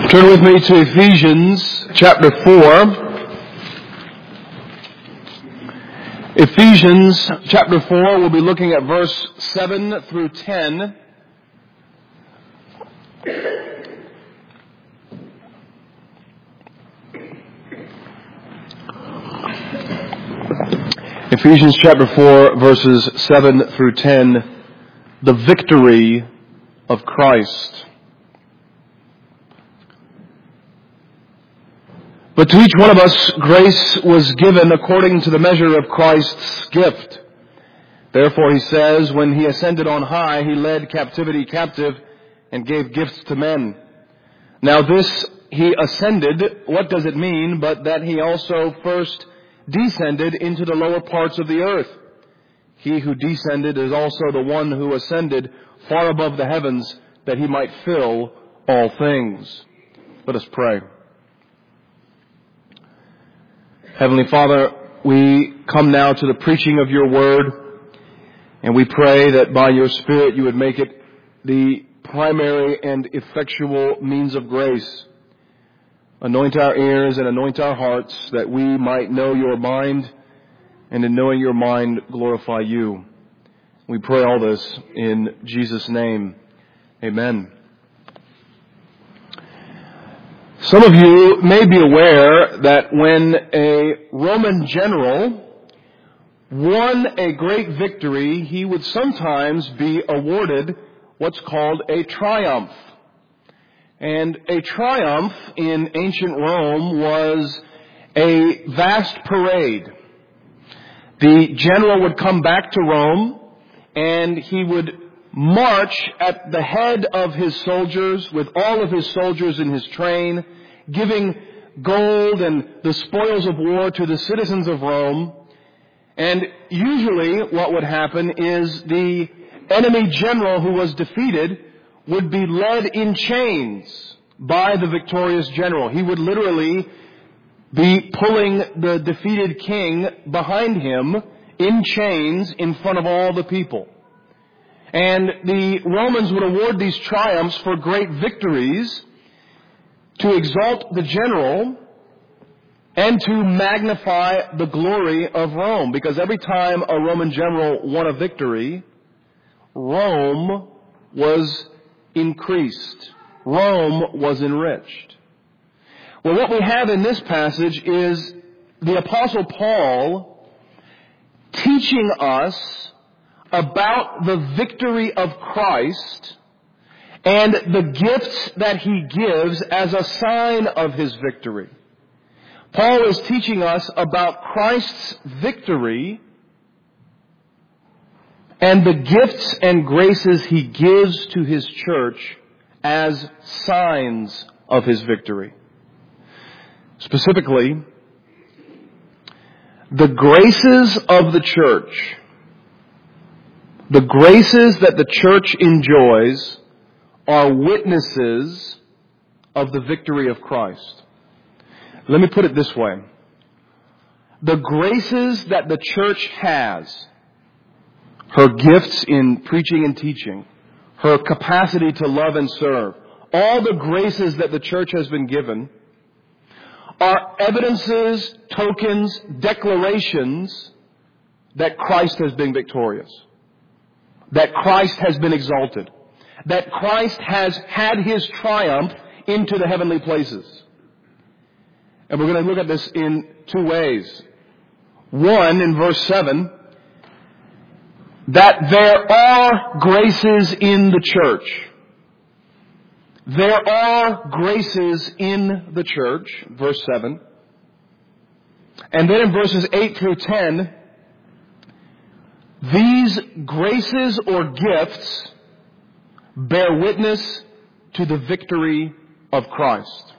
Turn with me to Ephesians chapter 4. Ephesians chapter 4, we'll be looking at verse 7 through 10. Ephesians chapter 4, verses 7 through 10. The victory of Christ. But to each one of us, grace was given according to the measure of Christ's gift. Therefore, he says, when he ascended on high, he led captivity captive and gave gifts to men. Now this, he ascended, what does it mean but that he also first descended into the lower parts of the earth? He who descended is also the one who ascended far above the heavens that he might fill all things. Let us pray. Heavenly Father, we come now to the preaching of your word, and we pray that by your Spirit you would make it the primary and effectual means of grace. Anoint our ears and anoint our hearts that we might know your mind, and in knowing your mind, glorify you. We pray all this in Jesus' name. Amen. Some of you may be aware that when a Roman general won a great victory, he would sometimes be awarded what's called a triumph. And a triumph in ancient Rome was a vast parade. The general would come back to Rome and he would march at the head of his soldiers with all of his soldiers in his train, giving gold and the spoils of war to the citizens of Rome. And usually what would happen is the enemy general who was defeated would be led in chains by the victorious general. He would literally be pulling the defeated king behind him in chains in front of all the people. And the Romans would award these triumphs for great victories to exalt the general and to magnify the glory of Rome. Because every time a Roman general won a victory, Rome was increased. Rome was enriched. Well, what we have in this passage is the Apostle Paul teaching us about the victory of Christ and the gifts that he gives as a sign of his victory. Paul is teaching us about Christ's victory and the gifts and graces he gives to his church as signs of his victory. Specifically, the graces of the church, the graces that the church enjoys, are witnesses of the victory of Christ. Let me put it this way. The graces that the church has, her gifts in preaching and teaching, her capacity to love and serve, all the graces that the church has been given are evidences, tokens, declarations that Christ has been victorious, that Christ has been exalted, that Christ has had his triumph into the heavenly places. And we're going to look at this in two ways. One, in verse 7, that there are graces in the church. There are graces in the church, verse 7. And then in verses 8 through 10, these graces or gifts bear witness to the victory of Christ.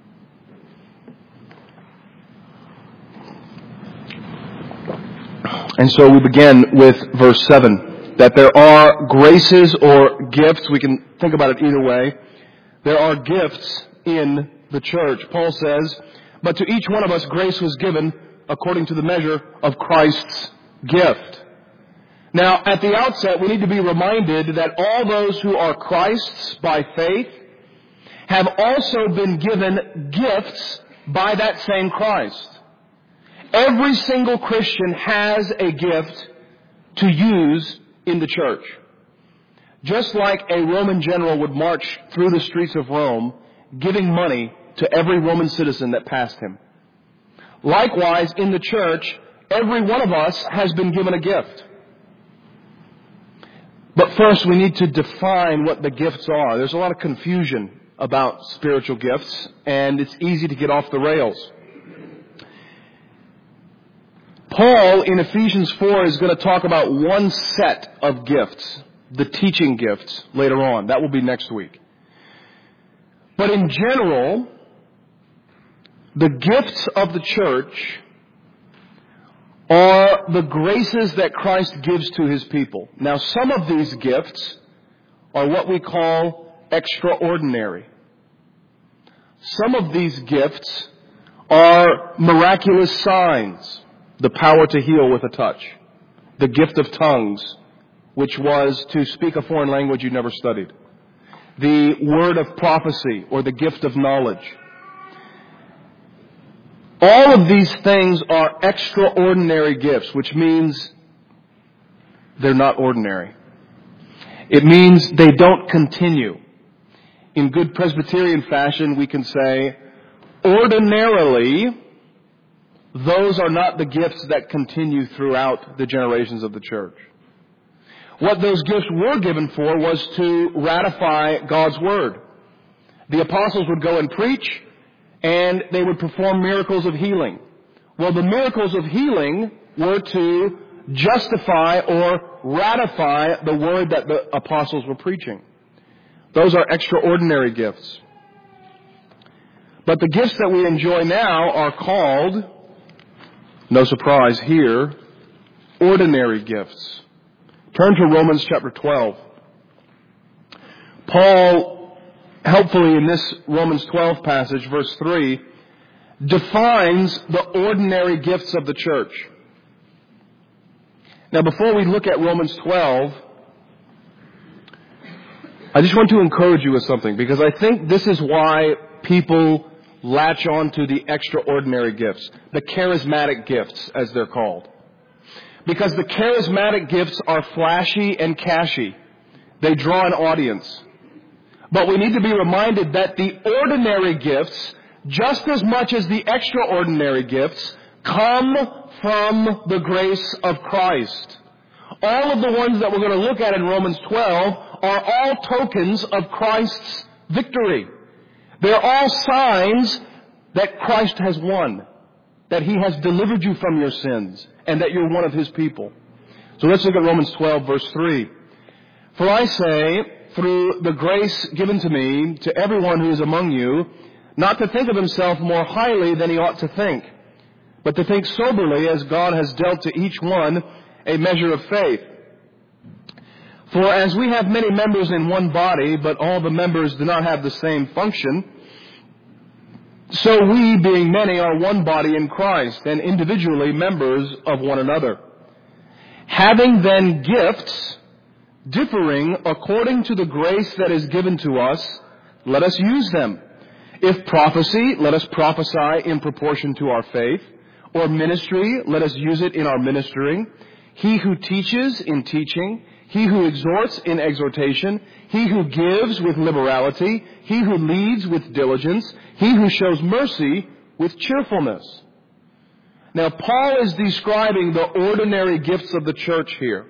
And so we begin with verse 7, that there are graces or gifts. We can think about it either way. There are gifts in the church. Paul says, but to each one of us grace was given according to the measure of Christ's gift. Now, at the outset, we need to be reminded that all those who are Christ's by faith have also been given gifts by that same Christ. Every single Christian has a gift to use in the church. Just like a Roman general would march through the streets of Rome, giving money to every Roman citizen that passed him. Likewise, in the church, every one of us has been given a gift. But first, we need to define what the gifts are. There's a lot of confusion about spiritual gifts, and it's easy to get off the rails. Paul, in Ephesians 4, is going to talk about one set of gifts, the teaching gifts, later on. That will be next week. But in general, the gifts of the church are the graces that Christ gives to His people. Now, some of these gifts are what we call extraordinary. Some of these gifts are miraculous signs, the power to heal with a touch, the gift of tongues, which was to speak a foreign language you never studied, the word of prophecy or the gift of knowledge. All of these things are extraordinary gifts, which means they're not ordinary. It means they don't continue. In good Presbyterian fashion, we can say, ordinarily, those are not the gifts that continue throughout the generations of the church. What those gifts were given for was to ratify God's Word. The apostles would go and preach, and they would perform miracles of healing. Well, the miracles of healing were to justify or ratify the word that the apostles were preaching. Those are extraordinary gifts. But the gifts that we enjoy now are called, no surprise here, ordinary gifts. Turn to Romans chapter 12. Paul, helpfully in this Romans 12 passage, verse 3, defines the ordinary gifts of the church. Now, before we look at Romans 12, I just want to encourage you with something, because I think this is why people latch on to the extraordinary gifts, the charismatic gifts, as they're called. Because the charismatic gifts are flashy and cashy. They draw an audience. But we need to be reminded that the ordinary gifts, just as much as the extraordinary gifts, come from the grace of Christ. All of the ones that we're going to look at in Romans 12 are all tokens of Christ's victory. They're all signs that Christ has won, that He has delivered you from your sins, and that you're one of His people. So let's look at Romans 12, verse 3. For I say, through the grace given to me, to everyone who is among you, not to think of himself more highly than he ought to think, but to think soberly as God has dealt to each one a measure of faith. For as we have many members in one body, but all the members do not have the same function, so we, being many, are one body in Christ, and individually members of one another. Having then gifts differing according to the grace that is given to us, let us use them. If prophecy, let us prophesy in proportion to our faith. Or ministry, let us use it in our ministering. He who teaches, in teaching. He who exhorts, in exhortation. He who gives, with liberality. He who leads, with diligence. He who shows mercy, with cheerfulness. Now, Paul is describing the ordinary gifts of the church here.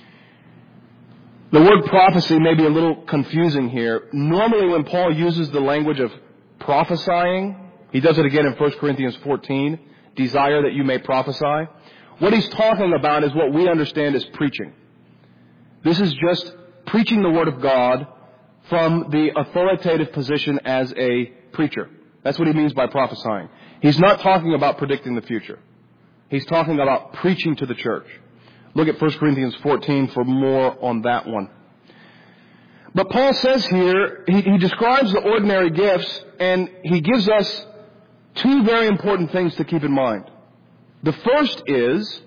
The word prophecy may be a little confusing here. Normally when Paul uses the language of prophesying, he does it again in 1 Corinthians 14, desire that you may prophesy. What he's talking about is what we understand as preaching. This is just preaching the Word of God from the authoritative position as a preacher. That's what he means by prophesying. He's not talking about predicting the future. He's talking about preaching to the church. Look at 1 Corinthians 14 for more on that one. But Paul says here, he describes the ordinary gifts, and he gives us two very important things to keep in mind. The first is,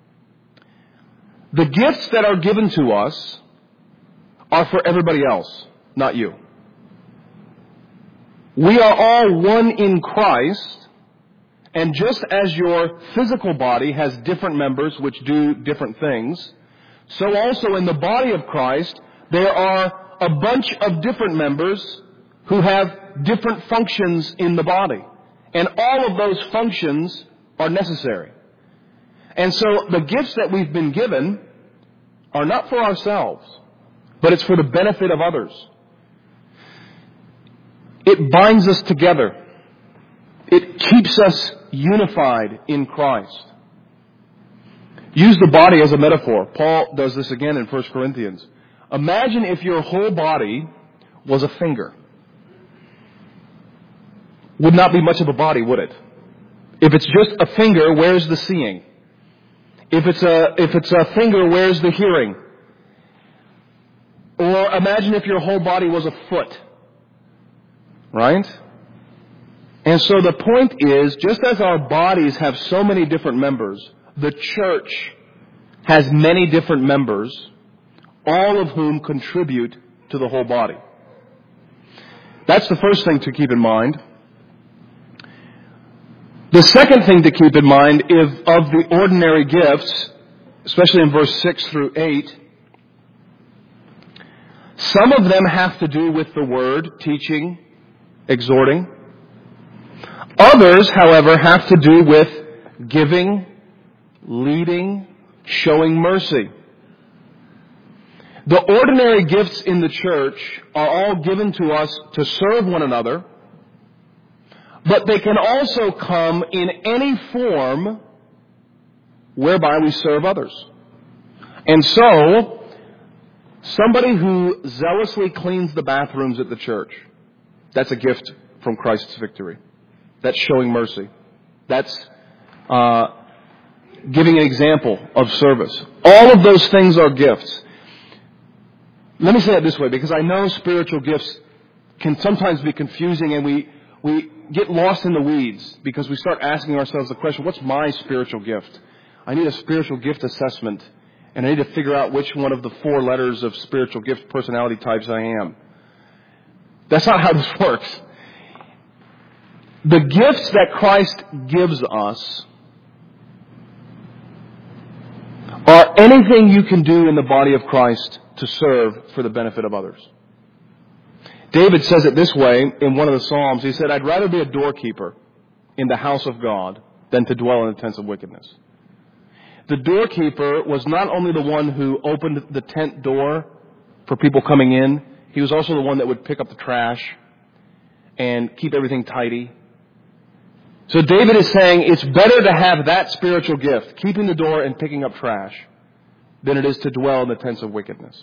the gifts that are given to us are for everybody else, not you. We are all one in Christ, and just as your physical body has different members which do different things, so also in the body of Christ, there are a bunch of different members who have different functions in the body. And all of those functions are necessary. And so the gifts that we've been given are not for ourselves, but it's for the benefit of others. It binds us together. It keeps us unified in Christ. Use the body as a metaphor. Paul does this again in 1 Corinthians. Imagine if your whole body was a finger. Would not be much of a body, would it? If it's just a finger, where's the seeing? If it's a finger, where's the hearing? Or imagine if your whole body was a foot. Right? And so the point is, just as our bodies have so many different members, the church has many different members, all of whom contribute to the whole body. That's the first thing to keep in mind. The second thing to keep in mind is of the ordinary gifts, especially in verse 6 through 8, some of them have to do with the word, teaching, exhorting. Others, however, have to do with giving, leading, showing mercy. The ordinary gifts in the church are all given to us to serve one another, but they can also come in any form whereby we serve others. And so, somebody who zealously cleans the bathrooms at the church, that's a gift from Christ's victory. That's showing mercy. That's giving an example of service. All of those things are gifts. Let me say it this way, because I know spiritual gifts can sometimes be confusing, and we get lost in the weeds because we start asking ourselves the question, what's my spiritual gift? I need a spiritual gift assessment, and I need to figure out which one of the 4 letters of spiritual gift personality types I am. That's not how this works. The gifts that Christ gives us are anything you can do in the body of Christ to serve for the benefit of others. David says it this way in one of the Psalms. He said, I'd rather be a doorkeeper in the house of God than to dwell in the tents of wickedness. The doorkeeper was not only the one who opened the tent door for people coming in, he was also the one that would pick up the trash and keep everything tidy. So David is saying it's better to have that spiritual gift, keeping the door and picking up trash, than it is to dwell in the tents of wickedness.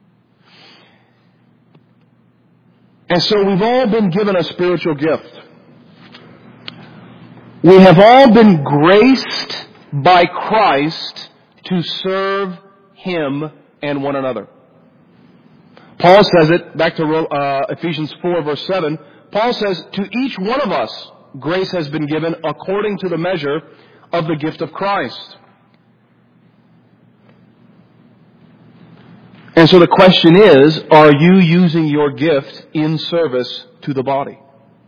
And so we've all been given a spiritual gift. We have all been graced by Christ to serve Him and one another. Paul says it, back to Ephesians 4 verse 7, Paul says, to each one of us grace has been given according to the measure of the gift of Christ. And so the question is, are you using your gift in service to the body?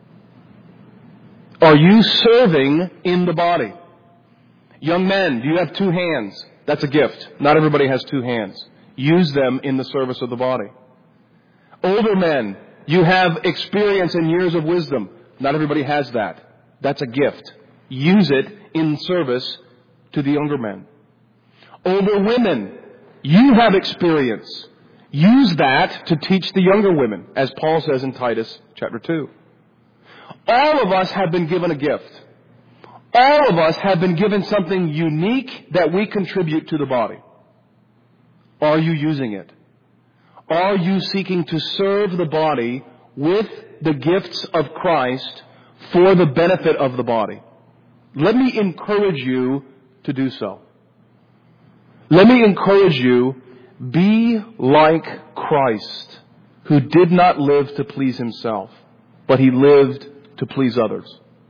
Are you serving in the body? Young men, do you have 2 hands? That's a gift. Not everybody has 2 hands. Use them in the service of the body. Older men, you have experience and years of wisdom. Not everybody has that. That's a gift. Use it in service to the younger men. Older women, you have experience. Use that to teach the younger women, as Paul says in Titus chapter 2. All of us have been given a gift. All of us have been given something unique that we contribute to the body. Are you using it? Are you seeking to serve the body with the gifts of Christ for the benefit of the body? Let me encourage you to do so. Let me encourage you, be like Christ, who did not live to please Himself, but He lived to please others.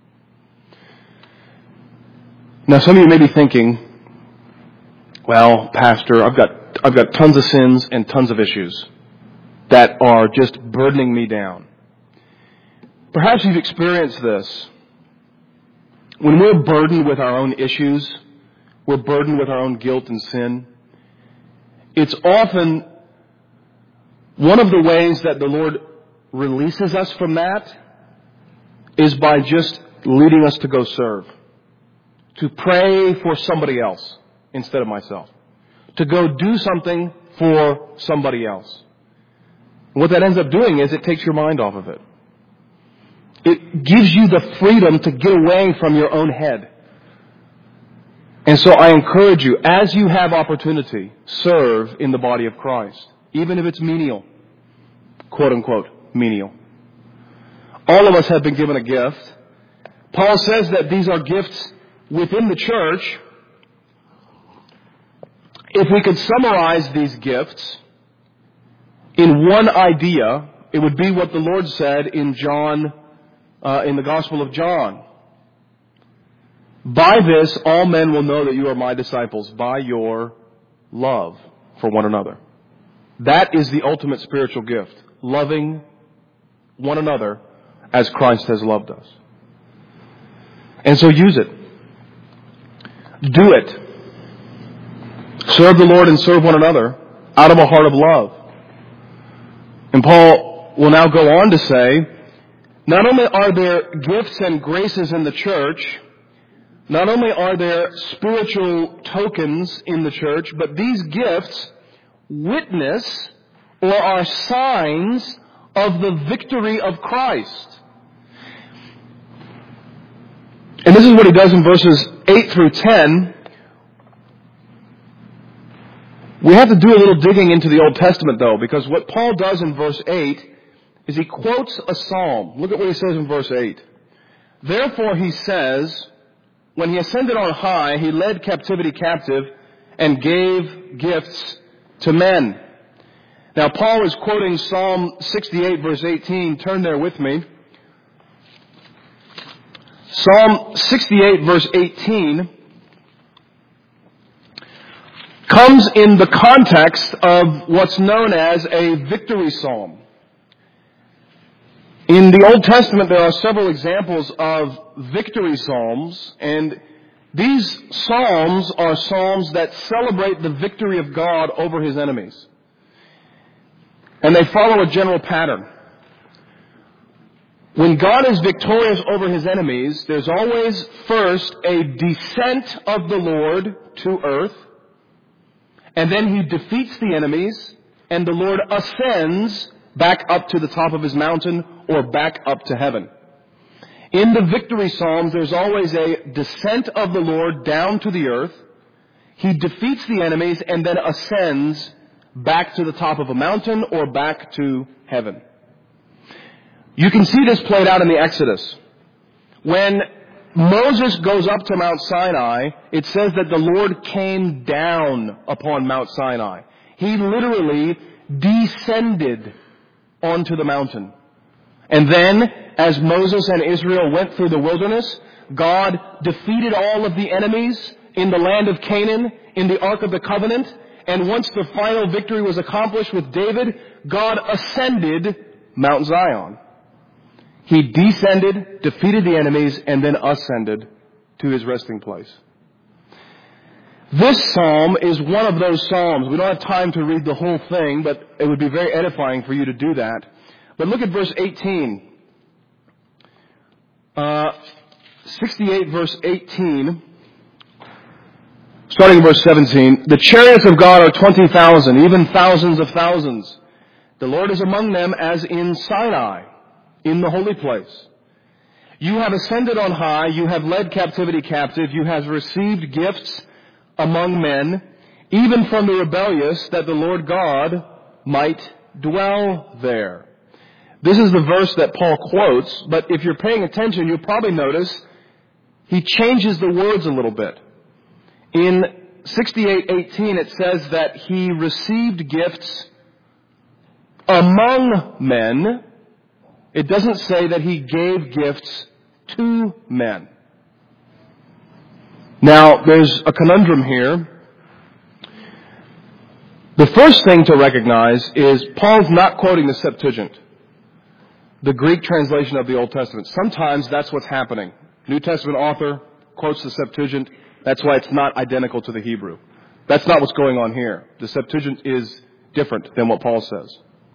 Now some of you may be thinking, well, Pastor, I've got tons of sins and tons of issues that are just burdening me down. Perhaps you've experienced this. When we're burdened with our own issues, we're burdened with our own guilt and sin, it's often one of the ways that the Lord releases us from that is by just leading us to go serve, to pray for somebody else instead of myself, to go do something for somebody else. And what that ends up doing is it takes your mind off of it. It gives you the freedom to get away from your own head. And so I encourage you, as you have opportunity, serve in the body of Christ, even if it's menial, quote unquote, menial. All of us have been given a gift. Paul says that these are gifts within the church. If we could summarize these gifts in one idea, it would be what the Lord said in the Gospel of John. By this, all men will know that you are my disciples, by your love for one another. That is the ultimate spiritual gift, loving one another as Christ has loved us. And so use it. Do it. Serve the Lord and serve one another out of a heart of love. And Paul will now go on to say, not only are there gifts and graces in the church, not only are there spiritual tokens in the church, but these gifts witness or are signs of the victory of Christ. And this is what he does in verses 8 through 10. We have to do a little digging into the Old Testament, though, because what Paul does in verse 8 is he quotes a psalm. Look at what he says in verse 8. Therefore, he says, when he ascended on high, he led captivity captive and gave gifts to men. Now, Paul is quoting Psalm 68, verse 18. Turn there with me. Psalm 68, verse 18 comes in the context of what's known as a victory psalm. In the Old Testament, there are several examples of victory psalms, and these psalms are psalms that celebrate the victory of God over His enemies. And they follow a general pattern. When God is victorious over His enemies, there's always first a descent of the Lord to earth, and then He defeats the enemies, and the Lord ascends back up to the top of His mountain or back up to heaven. In the victory psalms, there's always a descent of the Lord down to the earth. He defeats the enemies and then ascends back to the top of a mountain or back to heaven. You can see this played out in the Exodus. When Moses goes up to Mount Sinai, it says that the Lord came down upon Mount Sinai. He literally descended onto the mountain. And then, as Moses and Israel went through the wilderness, God defeated all of the enemies in the land of Canaan, in the Ark of the Covenant. And once the final victory was accomplished with David, God ascended Mount Zion. He descended, defeated the enemies, and then ascended to His resting place. This psalm is one of those psalms. We don't have time to read the whole thing, but it would be very edifying for you to do that. But look at verse 18. 68 verse 18. Starting in verse 17. The chariots of God are 20,000, even thousands of thousands. The Lord is among them as in Sinai, in the holy place. You have ascended on high. You have led captivity captive. You have received gifts among men, even from the rebellious, that the Lord God might dwell there. This is the verse that Paul quotes, but if you're paying attention, you'll probably notice he changes the words a little bit. In 68:18, it says that he received gifts among men. It doesn't say that he gave gifts to men. Now, there's a conundrum here. The first thing to recognize is Paul's not quoting the Septuagint. the Greek translation of the Old Testament. Sometimes that's what's happening. New Testament author quotes the Septuagint. That's why it's not identical to the Hebrew. That's not what's going on here. The Septuagint is different than what Paul says.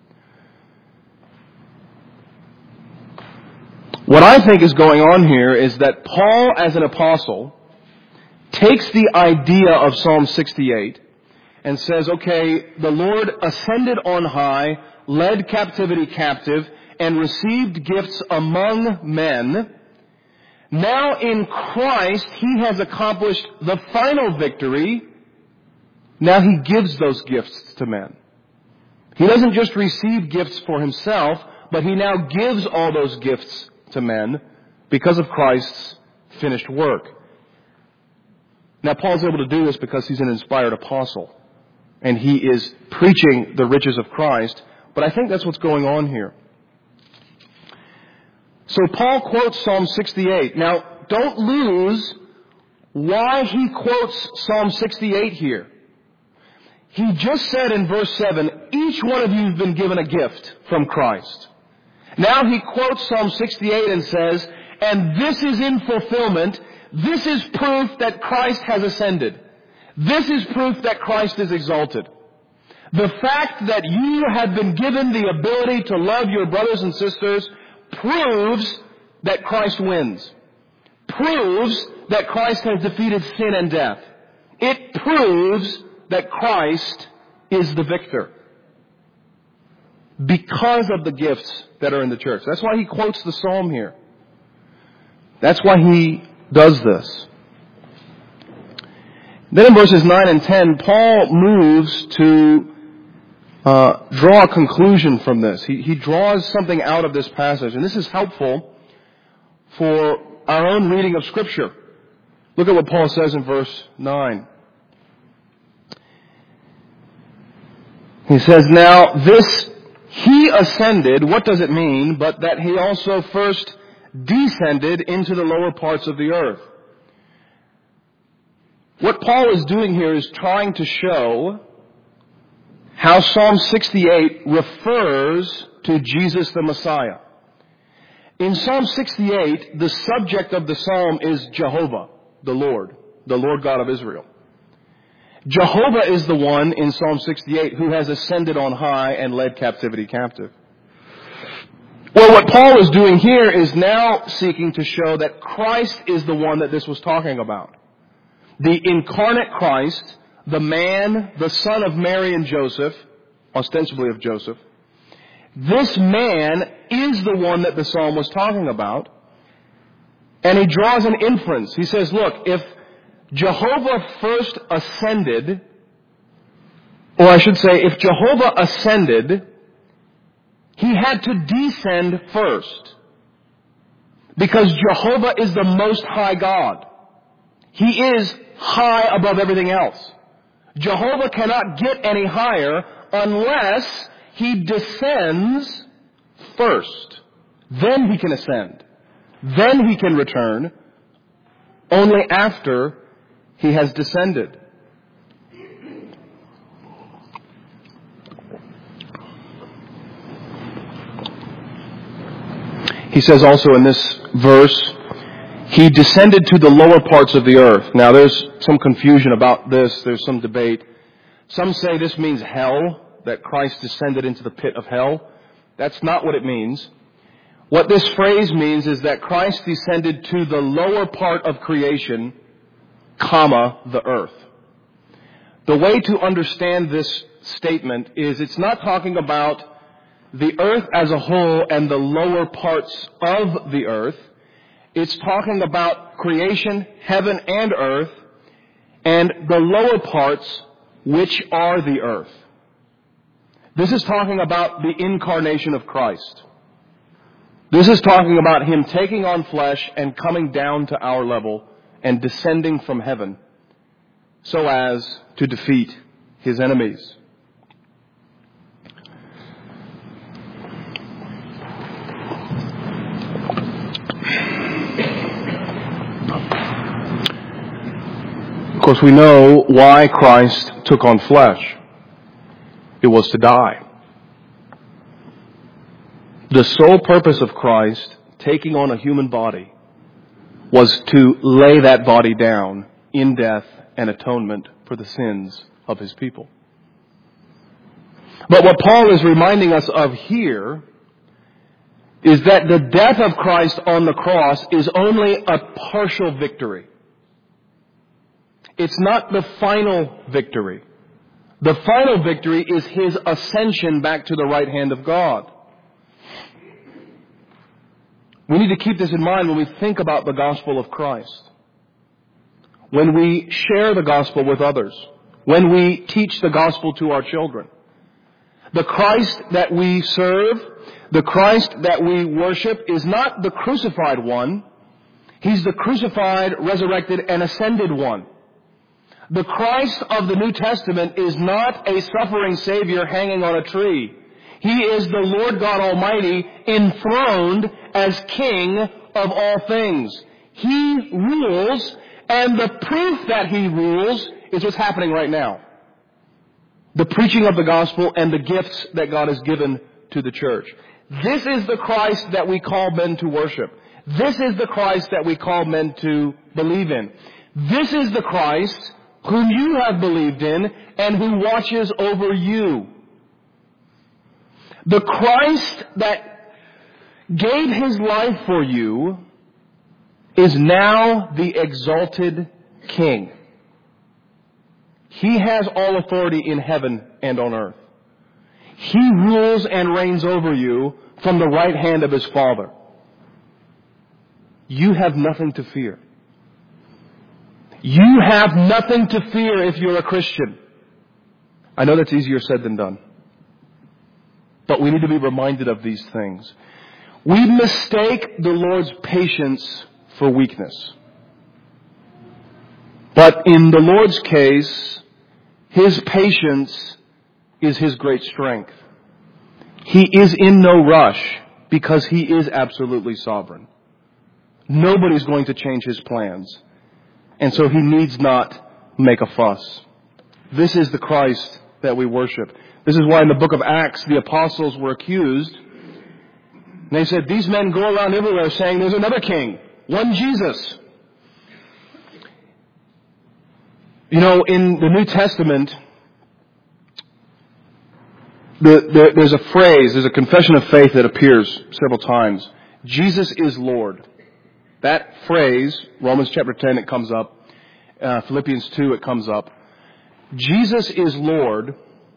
What I think is going on here is that Paul, as an apostle, takes the idea of Psalm 68 and says, okay, the Lord ascended on high, led captivity captive, and received gifts among men. Now in Christ, He has accomplished the final victory. Now He gives those gifts to men. He doesn't just receive gifts for Himself, but He now gives all those gifts to men because of Christ's finished work. Now Paul's able to do this because he's an inspired apostle, and he is preaching the riches of Christ, but I think that's what's going on here. So Paul quotes Psalm 68. Now, don't lose why he quotes Psalm 68 here. He just said in verse 7, each one of you has been given a gift from Christ. Now he quotes Psalm 68 and says, and this is in fulfillment. This is proof that Christ has ascended. This is proof that Christ is exalted. The fact that you have been given the ability to love your brothers and sisters proves that Christ wins. Proves that Christ has defeated sin and death. It proves that Christ is the victor. Because of the gifts that are in the church. That's why he quotes the psalm here. That's why he does this. Then in verses 9 and 10, Paul moves to draw a conclusion from this. He draws something out of this passage. And this is helpful for our own reading of Scripture. Look at what Paul says in verse 9. He says, now this He ascended, what does it mean? But that He also first descended into the lower parts of the earth. What Paul is doing here is trying to show how Psalm 68 refers to Jesus the Messiah. In Psalm 68, the subject of the psalm is Jehovah, the Lord God of Israel. Jehovah is the one in Psalm 68 who has ascended on high and led captivity captive. Well, what Paul is doing here is now seeking to show that Christ is the one that this was talking about. The incarnate Christ, the man, the son of Mary and Joseph, ostensibly of Joseph. This man is the one that the psalm was talking about. And he draws an inference. He says, look, if Jehovah first ascended, or I should say, if Jehovah ascended, He had to descend first. Because Jehovah is the Most High God. He is high above everything else. Jehovah cannot get any higher unless He descends first. Then He can ascend. Then He can return. Only after He has descended. He says also in this verse, He descended to the lower parts of the earth. Now there's some confusion about this. There's some debate. Some say this means hell, that Christ descended into the pit of hell. That's not what it means. What this phrase means is that Christ descended to the lower part of creation, the earth. The way to understand this statement is it's not talking about the earth as a whole and the lower parts of the earth. It's talking about creation, heaven and earth, and the lower parts, which are the earth. This is talking about the incarnation of Christ. This is talking about Him taking on flesh and coming down to our level and descending from heaven so as to defeat His enemies. Of course, we know why Christ took on flesh. It was to die. The sole purpose of Christ taking on a human body was to lay that body down in death and atonement for the sins of His people. But what Paul is reminding us of here is that the death of Christ on the cross is only a partial victory. It's not the final victory. The final victory is His ascension back to the right hand of God. We need to keep this in mind when we think about the gospel of Christ. When we share the gospel with others. When we teach the gospel to our children. The Christ that we serve, the Christ that we worship, is not the crucified one. He's the crucified, resurrected, and ascended one. The Christ of the New Testament is not a suffering Savior hanging on a tree. He is the Lord God Almighty, enthroned as King of all things. He rules, and the proof that He rules is what's happening right now. The preaching of the gospel and the gifts that God has given to the church. This is the Christ that we call men to worship. This is the Christ that we call men to believe in. This is the Christ whom you have believed in and who watches over you. The Christ that gave His life for you is now the exalted King. He has all authority in heaven and on earth. He rules and reigns over you from the right hand of His Father. You have nothing to fear. You have nothing to fear if you're a Christian. I know that's easier said than done. But we need to be reminded of these things. We mistake the Lord's patience for weakness. But in the Lord's case, His patience is His great strength. He is in no rush because He is absolutely sovereign. Nobody's going to change His plans. And so He needs not make a fuss. This is the Christ that we worship. This is why in the book of Acts, the apostles were accused. And they said, these men go around everywhere saying there's another king, one Jesus. You know, in the New Testament, there's a phrase, there's a confession of faith that appears several times. Jesus is Lord. That phrase, Romans chapter 10, it comes up. Philippians 2, it comes up. Jesus is Lord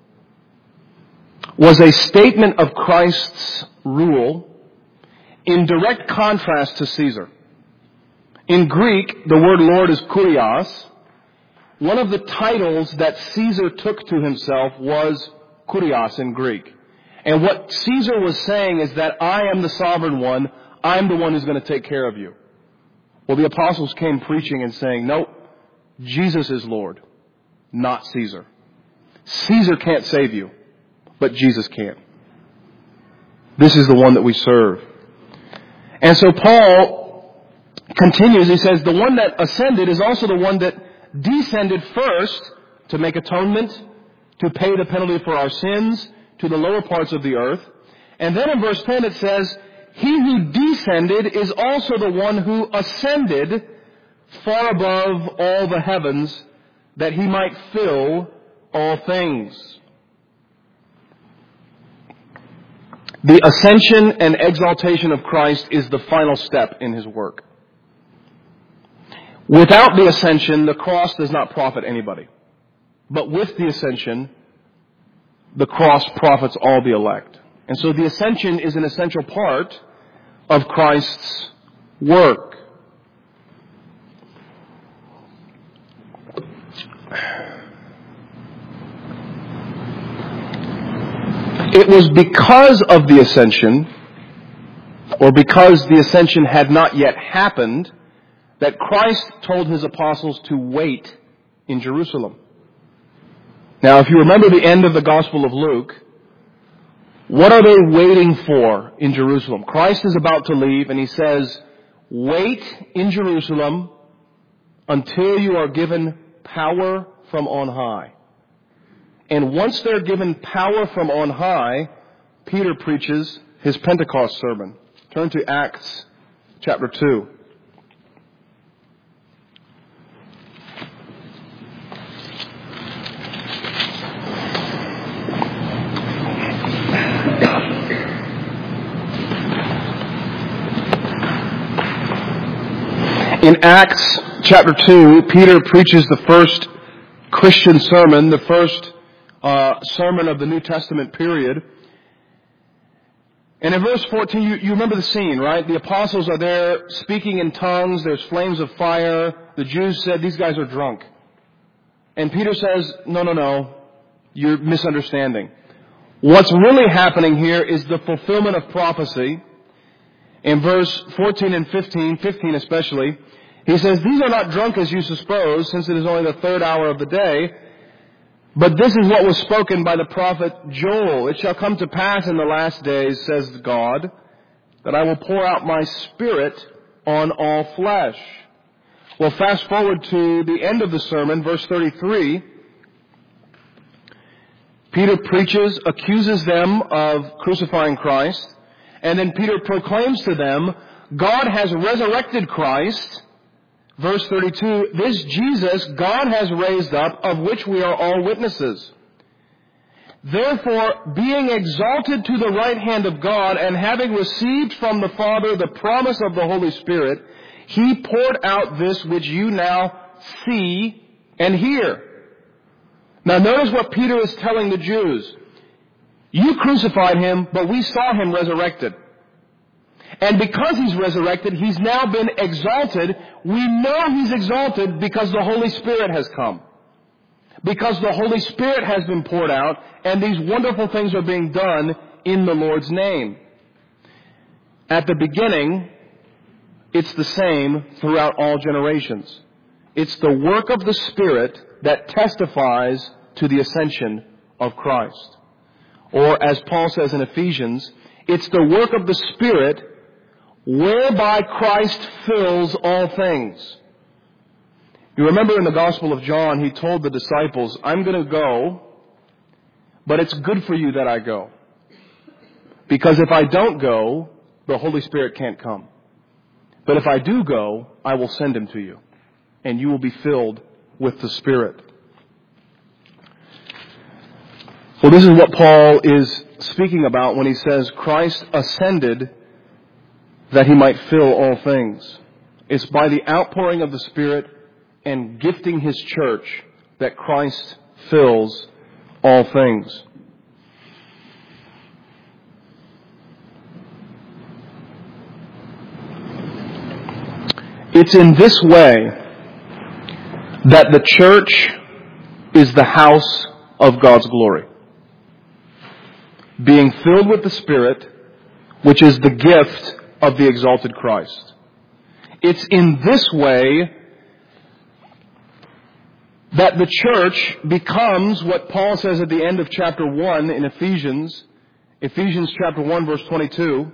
was a statement of Christ's rule in direct contrast to Caesar. In Greek, the word Lord is kurios. One of the titles that Caesar took to himself was kurios in Greek. And what Caesar was saying is that I am the sovereign one. I'm the one who's going to take care of you. Well, the apostles came preaching and saying, nope, Jesus is Lord, not Caesar. Caesar can't save you, but Jesus can. This is the one that we serve. And so Paul continues, he says, the one that ascended is also the one that descended first to make atonement, to pay the penalty for our sins, to the lower parts of the earth. And then in verse 10 it says, he who descended is also the one who ascended far above all the heavens, that He might fill all things. The ascension and exaltation of Christ is the final step in His work. Without the ascension, the cross does not profit anybody. But with the ascension, the cross profits all the elect. And so the ascension is an essential part of Christ's work. It was because of the ascension, or because the ascension had not yet happened, that Christ told His apostles to wait in Jerusalem. Now, if you remember the end of the Gospel of Luke, what are they waiting for in Jerusalem? Christ is about to leave, and He says, wait in Jerusalem until you are given power from on high. And once they're given power from on high, Peter preaches his Pentecost sermon. Turn to Acts chapter 2. In Acts chapter 2, Peter preaches the first Christian sermon, the first sermon of the New Testament period. And in verse 14, you remember the scene, right? The apostles are there speaking in tongues. There's flames of fire. The Jews said, these guys are drunk. And Peter says, no, you're misunderstanding. What's really happening here is the fulfillment of prophecy. In verse 14 and 15 especially, he says, these are not drunk as you suppose, since it is only the third hour of the day. But this is what was spoken by the prophet Joel. It shall come to pass in the last days, says God, that I will pour out my Spirit on all flesh. Well, fast forward to the end of the sermon, verse 33. Peter preaches, accuses them of crucifying Christ. And then Peter proclaims to them, God has resurrected Christ. Verse 32, this Jesus God has raised up, of which we are all witnesses. Therefore, being exalted to the right hand of God, and having received from the Father the promise of the Holy Spirit, He poured out this which you now see and hear. Now notice what Peter is telling the Jews. You crucified Him, but we saw Him resurrected. And because He's resurrected, He's now been exalted. We know He's exalted because the Holy Spirit has come. Because the Holy Spirit has been poured out, and these wonderful things are being done in the Lord's name. At the beginning, it's the same throughout all generations. It's the work of the Spirit that testifies to the ascension of Christ. Or as Paul says in Ephesians, it's the work of the Spirit whereby Christ fills all things. You remember in the Gospel of John, He told the disciples, I'm going to go, but it's good for you that I go. Because if I don't go, the Holy Spirit can't come. But if I do go, I will send Him to you, and you will be filled with the Spirit. Well, this is what Paul is speaking about when he says Christ ascended that He might fill all things. It's by the outpouring of the Spirit and gifting His church that Christ fills all things. It's in this way that the church is the house of God's glory. Being filled with the Spirit, which is the gift of the exalted Christ. It's in this way that the church becomes what Paul says at the end of chapter 1 in Ephesians chapter 1 verse 22.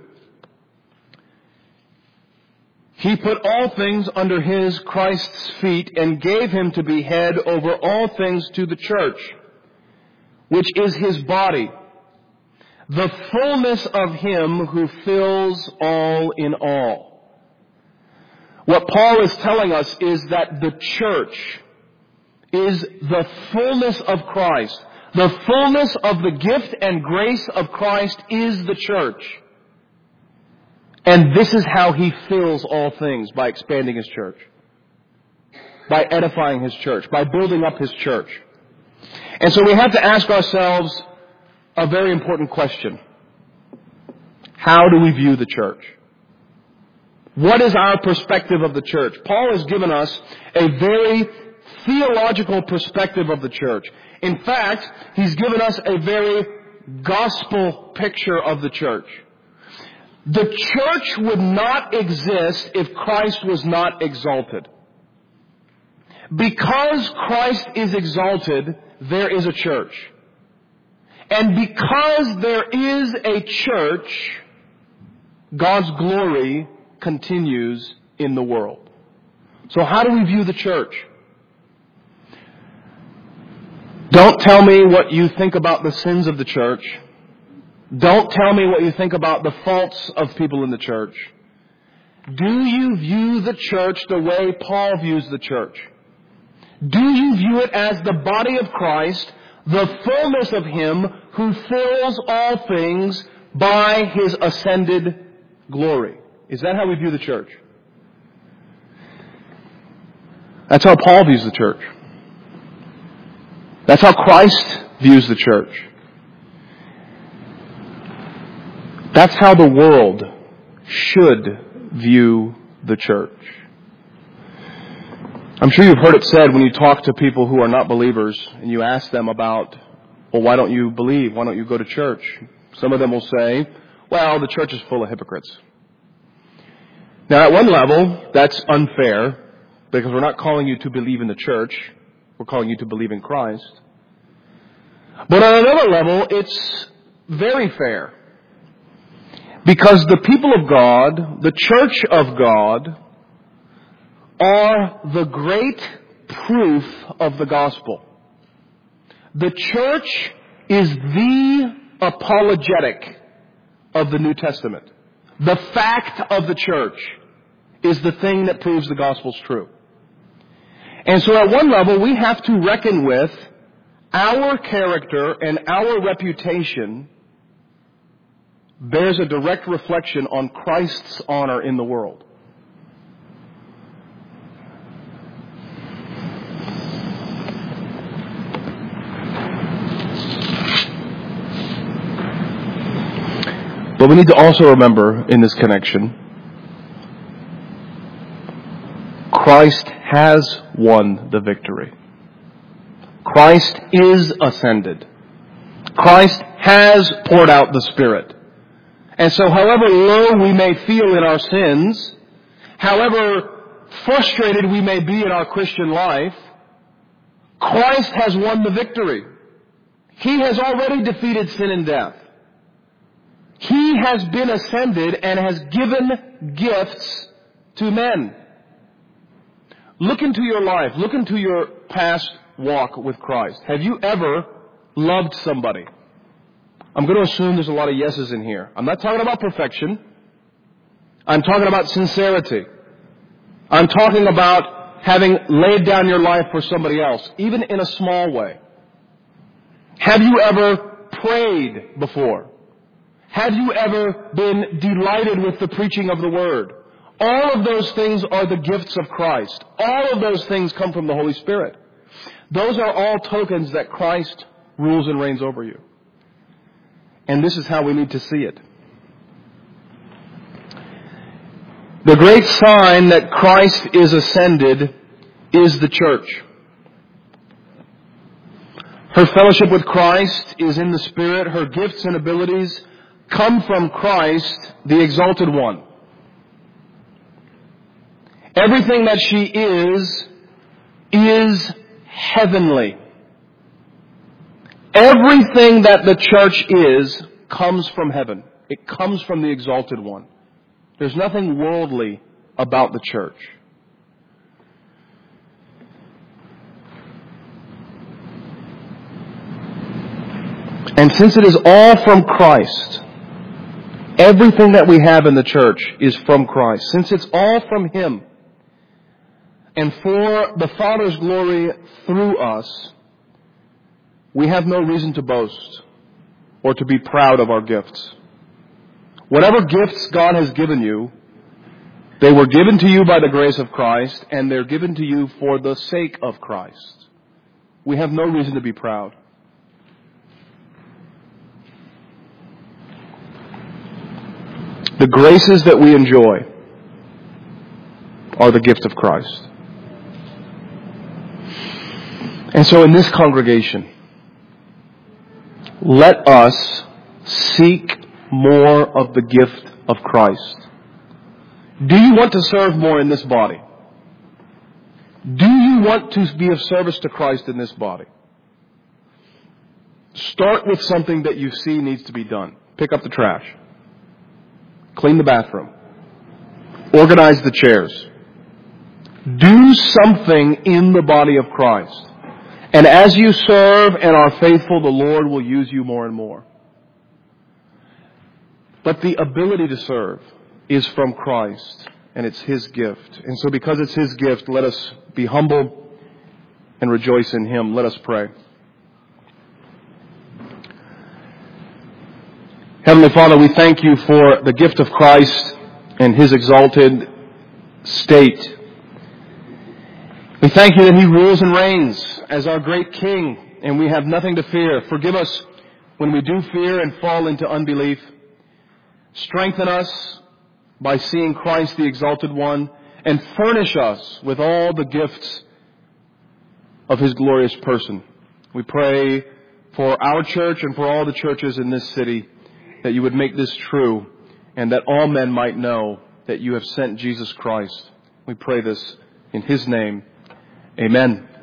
He put all things under His, Christ's feet, and gave Him to be head over all things to the church, which is His body, the fullness of Him who fills all in all. What Paul is telling us is that the church is the fullness of Christ. The fullness of the gift and grace of Christ is the church. And this is how He fills all things, by expanding His church, by edifying His church, by building up His church. And so we have to ask ourselves a very important question. How do we view the church? What is our perspective of the church? Paul has given us a very theological perspective of the church. In fact, he's given us a very gospel picture of the church. The church would not exist if Christ was not exalted. Because Christ is exalted, there is a church. And because there is a church, God's glory continues in the world. So how do we view the church? Don't tell me what you think about the sins of the church. Don't tell me what you think about the faults of people in the church. Do you view the church the way Paul views the church? Do you view it as the body of Christ, the fullness of Him who fills all things by His ascended glory? Is that how we view the church? That's how Paul views the church. That's how Christ views the church. That's how the world should view the church. I'm sure you've heard it said when you talk to people who are not believers and you ask them about, well, why don't you believe? Why don't you go to church? Some of them will say, well, the church is full of hypocrites. Now, at one level, that's unfair because we're not calling you to believe in the church. We're calling you to believe in Christ. But on another level, it's very fair. Because the people of God, the church of God, are the great proof of the gospel. The church is the apologetic of the New Testament. The fact of the church is the thing that proves the gospel's true. And so at one level, we have to reckon with our character and our reputation bears a direct reflection on Christ's honor in the world. But we need to also remember in this connection, Christ has won the victory. Christ is ascended. Christ has poured out the Spirit. And so however low we may feel in our sins, however frustrated we may be in our Christian life, Christ has won the victory. He has already defeated sin and death. He has been ascended and has given gifts to men. Look into your life. Look into your past walk with Christ. Have you ever loved somebody? I'm going to assume there's a lot of yeses in here. I'm not talking about perfection. I'm talking about sincerity. I'm talking about having laid down your life for somebody else, even in a small way. Have you ever prayed before? Have you ever been delighted with the preaching of the Word? All of those things are the gifts of Christ. All of those things come from the Holy Spirit. Those are all tokens that Christ rules and reigns over you. And this is how we need to see it. The great sign that Christ is ascended is the church. Her fellowship with Christ is in the Spirit. Her gifts and abilities come from Christ, the Exalted One. Everything that she is heavenly. Everything that the church is comes from heaven. It comes from the Exalted One. There's nothing worldly about the church. And since it is all from Christ, everything that we have in the church is from Christ. Since it's all from Him, and for the Father's glory through us, we have no reason to boast or to be proud of our gifts. Whatever gifts God has given you, they were given to you by the grace of Christ, and they're given to you for the sake of Christ. We have no reason to be proud. The graces that we enjoy are the gift of Christ. And so in this congregation, let us seek more of the gift of Christ. Do you want to serve more in this body? Do you want to be of service to Christ in this body? Start with something that you see needs to be done. Pick up the trash. Clean the bathroom. Organize the chairs. Do something in the body of Christ. And as you serve and are faithful, the Lord will use you more and more. But the ability to serve is from Christ, and it's His gift. And so because it's His gift, let us be humble and rejoice in Him. Let us pray. Heavenly Father, we thank You for the gift of Christ and His exalted state. We thank You that He rules and reigns as our great King, and we have nothing to fear. Forgive us when we do fear and fall into unbelief. Strengthen us by seeing Christ the Exalted One, and furnish us with all the gifts of His glorious person. We pray for our church and for all the churches in this city that You would make this true, and that all men might know that You have sent Jesus Christ. We pray this in His name. Amen.